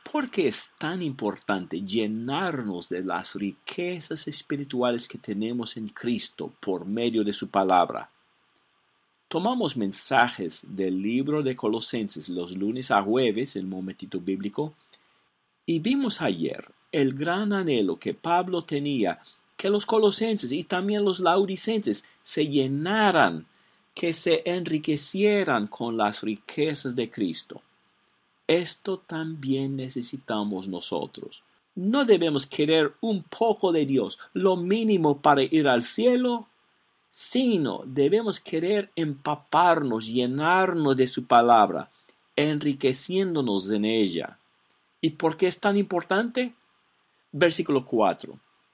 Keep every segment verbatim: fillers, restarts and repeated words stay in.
¿Por qué es tan importante llenarnos de las riquezas espirituales que tenemos en Cristo por medio de su palabra? Tomamos mensajes del libro de Colosenses los lunes a jueves, el momentito bíblico, y vimos ayer el gran anhelo que Pablo tenía que los colosenses y también los laodicenses se llenaran, que se enriquecieran con las riquezas de Cristo. Esto también necesitamos nosotros. No debemos querer un poco de Dios, lo mínimo para ir al cielo, sino debemos querer empaparnos, llenarnos de su palabra, enriqueciéndonos en ella. ¿Y por qué es tan importante? Versículo cuatro.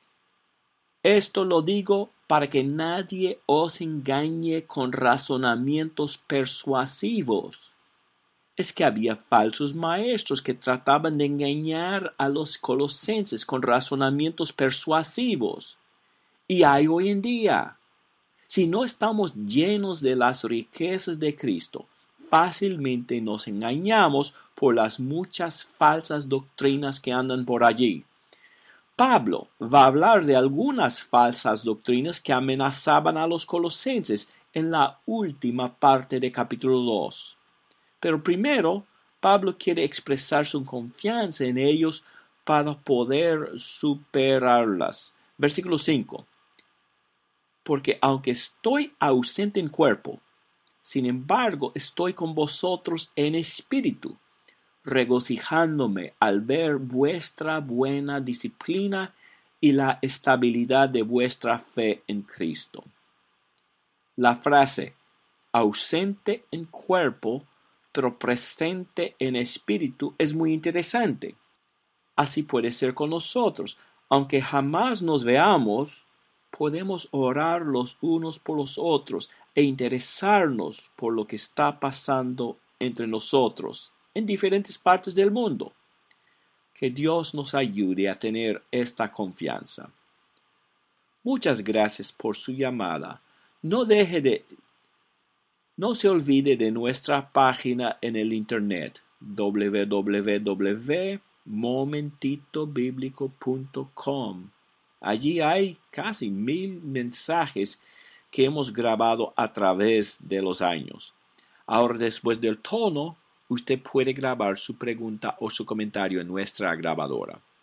Esto lo digo para que nadie os engañe con razonamientos persuasivos. Es que había falsos maestros que trataban de engañar a los colosenses con razonamientos persuasivos. Y hay hoy en día. Si no estamos llenos de las riquezas de Cristo, fácilmente nos engañamos por las muchas falsas doctrinas que andan por allí. Pablo va a hablar de algunas falsas doctrinas que amenazaban a los colosenses en la última parte del capítulo dos. Pero primero, Pablo quiere expresar su confianza en ellos para poder superarlas. Versículo cinco. Porque aunque estoy ausente en cuerpo, sin embargo estoy con vosotros en espíritu, regocijándome al ver vuestra buena disciplina y la estabilidad de vuestra fe en Cristo. La frase ausente en cuerpo, pero presente en espíritu es muy interesante. Así puede ser con nosotros. Aunque jamás nos veamos, podemos orar los unos por los otros e interesarnos por lo que está pasando entre nosotros en diferentes partes del mundo. Que Dios nos ayude a tener esta confianza. Muchas gracias por su llamada. No deje de, no se olvide de nuestra página en el internet w w w punto momentito bíblico punto com. Allí hay casi mil mensajes que hemos grabado a través de los años. Ahora, después del tono, usted puede grabar su pregunta o su comentario en nuestra grabadora.